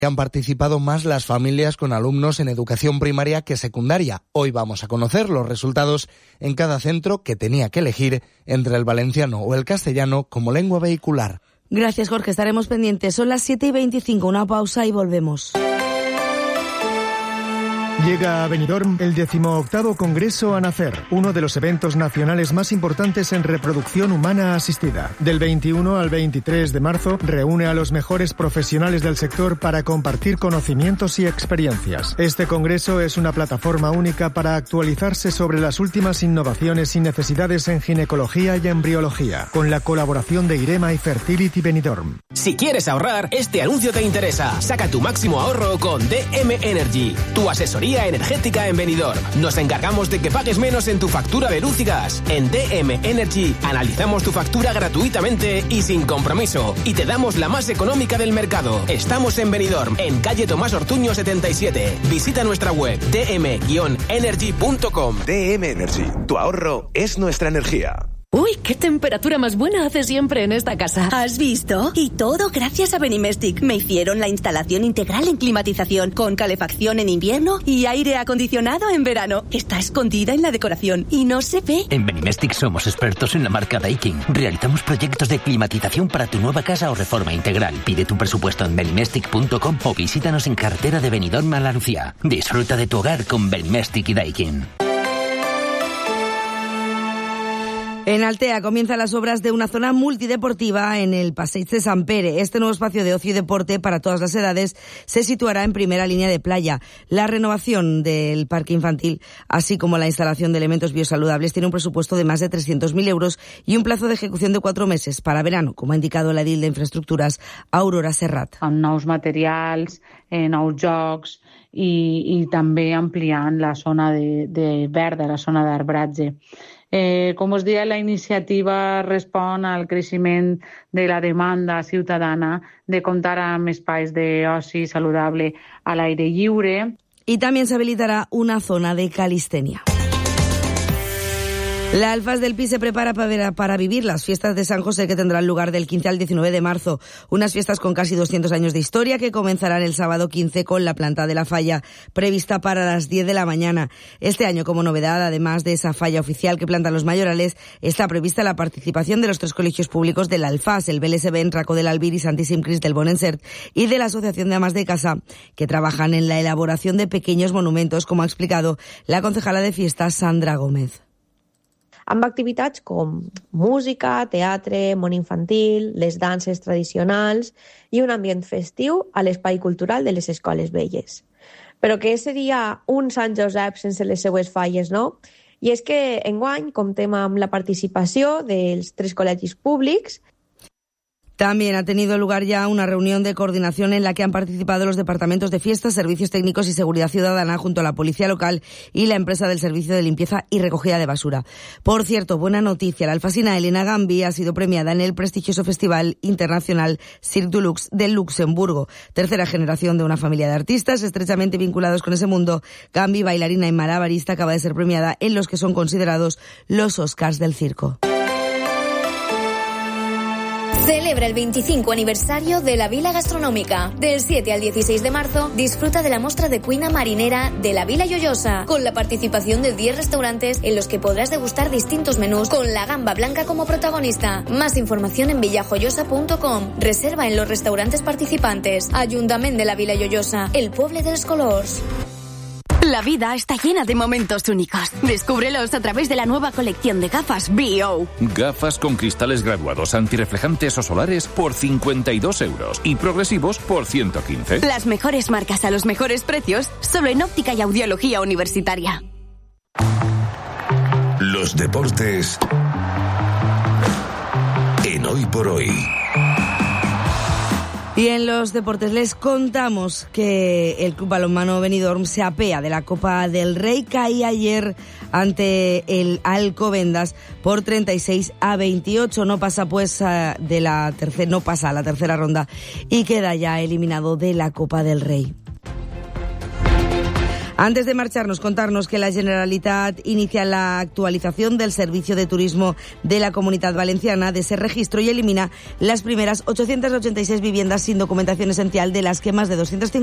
Han participado más las familias con alumnos en educación primaria que secundaria. Hoy vamos a conocer los resultados en cada centro que tenía que elegir entre el valenciano o el castellano como lengua vehicular. Gracias, Jorge. Estaremos pendientes. Son las 7:25. Una pausa y volvemos. Llega a Benidorm el 18º Congreso ANACER, uno de los eventos nacionales más importantes en reproducción humana asistida. Del 21 al 23 de marzo reúne a los mejores profesionales del sector para compartir conocimientos y experiencias. Este congreso es una plataforma única para actualizarse sobre las últimas innovaciones y necesidades en ginecología y embriología, con la colaboración de IREMA y Fertility Benidorm. Si quieres ahorrar, este anuncio te interesa. Saca tu máximo ahorro con DM Energy, tu asesoría energética en Benidorm. Nos encargamos de que pagues menos en tu factura de luz y gas. En DM Energy analizamos tu factura gratuitamente y sin compromiso, y te damos la más económica del mercado. Estamos en Benidorm, en calle Tomás Ortuño 77. Visita nuestra web dm-energy.com. DM Energy, tu ahorro es nuestra energía. Uy, qué temperatura más buena hace siempre en esta casa. ¿Has visto? Y todo gracias a Benimestic. Me hicieron la instalación integral en climatización, con calefacción en invierno y aire acondicionado en verano. Está escondida en la decoración y no se ve. En Benimestic somos expertos en la marca Daikin. Realizamos proyectos de climatización para tu nueva casa o reforma integral. Pide tu presupuesto en benimestic.com o visítanos en carretera de Benidorm a La Lucía. Disfruta de tu hogar con Benimestic y Daikin. En Altea comienzan las obras de una zona multideportiva en el Passeig de Sant Pere. Este nuevo espacio de ocio y deporte para todas las edades se situará en primera línea de playa. La renovación del parque infantil, así como la instalación de elementos biosaludables, tiene un presupuesto de más de 300.000 euros y un plazo de ejecución de 4 meses para verano, como ha indicado la edil de Infraestructuras, Aurora Serrat. Amb nous materials, nous jocs i també ampliant la zona de verda, la zona d'arbratge. Com us deia, la iniciativa respon al creixement de la demanda ciutadana de comptar amb espais d'oci saludable a l'aire lliure. Y también se habilitará una zona de calistenia. La Alfas del Pi se prepara para vivir las fiestas de San José que tendrán lugar del 15 al 19 de marzo. Unas fiestas con casi 200 años de historia que comenzarán el sábado 15 con la planta de la falla prevista para las 10 de la mañana. Este año, como novedad, además de esa falla oficial que plantan los mayorales, está prevista la participación de los 3 colegios públicos del Alfas, el BLSB, Racó del Albir y Santíssim Crist del Bon Encert, y de la Asociación de Amas de Casa, que trabajan en la elaboración de pequeños monumentos, como ha explicado la concejala de fiestas, Sandra Gómez. Amb activitats com música, teatre, món infantil, les danses tradicionals i un ambient festiu a l'espai cultural de les escoles velles. Però què seria un Sant Josep sense les seues falles, no? I és que enguany comptem amb la participació dels 3 col·legis públics. También ha tenido lugar ya una reunión de coordinación en la que han participado los departamentos de fiestas, servicios técnicos y seguridad ciudadana junto a la policía local y la empresa del servicio de limpieza y recogida de basura. Por cierto, buena noticia, la alfasina Elena Gambi ha sido premiada en el prestigioso Festival Internacional Cirque du Luxe de Luxemburgo. Tercera generación de una familia de artistas estrechamente vinculados con ese mundo. Gambi, bailarina y malabarista, acaba de ser premiada en los que son considerados los Oscars del circo. Celebra el 25 aniversario de la Vila Gastronómica. Del 7 al 16 de marzo, disfruta de la mostra de cuina marinera de la Vila Lloyosa, con la participación de 10 restaurantes en los que podrás degustar distintos menús con la gamba blanca como protagonista. Más información en villajoyosa.com. Reserva en los restaurantes participantes. Ayuntamiento de la Vila Lloyosa, el pueblo de los colors. La vida está llena de momentos únicos. Descúbrelos a través de la nueva colección de gafas B.O. Gafas con cristales graduados, antirreflejantes o solares por 52 euros y progresivos por 115. Las mejores marcas a los mejores precios, solo en óptica y audiología universitaria. Los deportes en Hoy por Hoy. Y en los deportes les contamos que el Club Balonmano Benidorm se apea de la Copa del Rey, caía ayer ante el Alcobendas por 36-28. No pasa pues a la tercera ronda y queda ya eliminado de la Copa del Rey. Antes de marcharnos, contarnos que la Generalitat inicia la actualización del servicio de turismo de la Comunitat Valenciana de ese registro y elimina las primeras 886 viviendas sin documentación esencial, de las que más de 250